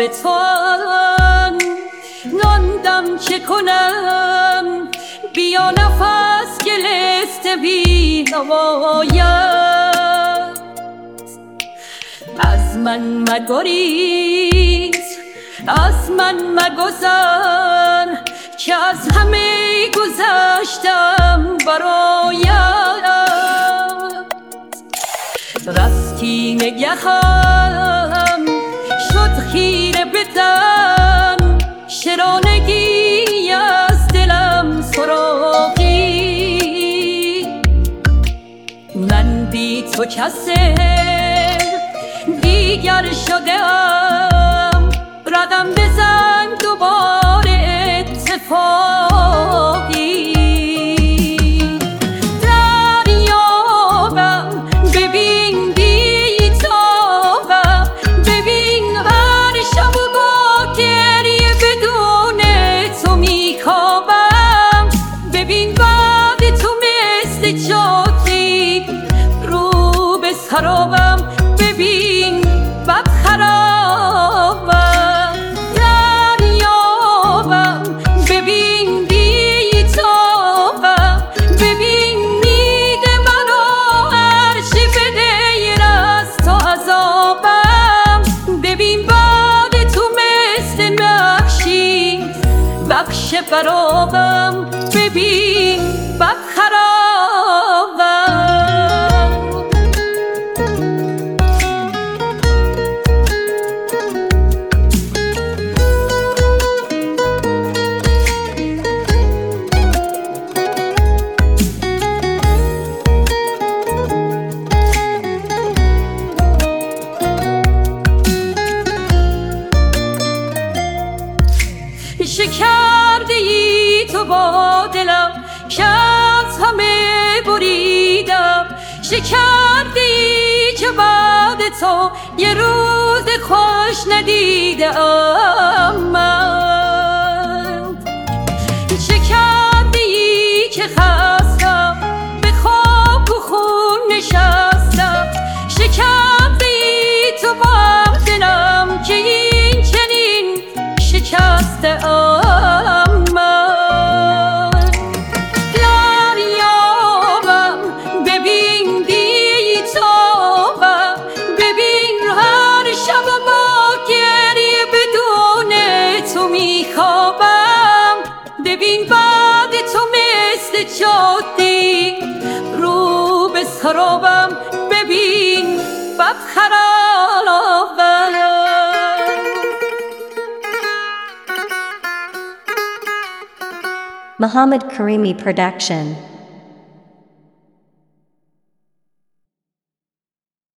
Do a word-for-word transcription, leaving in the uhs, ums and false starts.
توام ناندم چه کنم بیا نفس گلست بی نواید از من مگریز از من مگذر که از همه گذشتم برایت رستی نگهم شد خیره بدم شرانگی از دلم سراغی من بی تو کسی دیگر شدم رقم بزن دوباره اتفاقی دریابم ببین بی تابم ببین هر شب و با گریه بدون تو میخوابم ببین بعد تو مثل جاتی رو به سرابم ببین بد خرابم دریابم ببین بی تابم ببین میده منو هرچی بدیر از تو عذابم ببین بعد تو مثل نقشی بخش برابم ببین بد خرابم شکرده ای تو با دلم که از همه بریدم شکرده ای که بعد تو یه روز خوش ندیدم من شکرده ای که خستم به خواب و خون نشستم شکرده ای تو با دلم که این چنین شکسته ام من دریابم ببین بی تابم ببین هر شب با گریه بدون تو میخوابم ببین بعد تو مثل جادی رو به سرابم ببین بد خرابم Muhammad Karimi Production.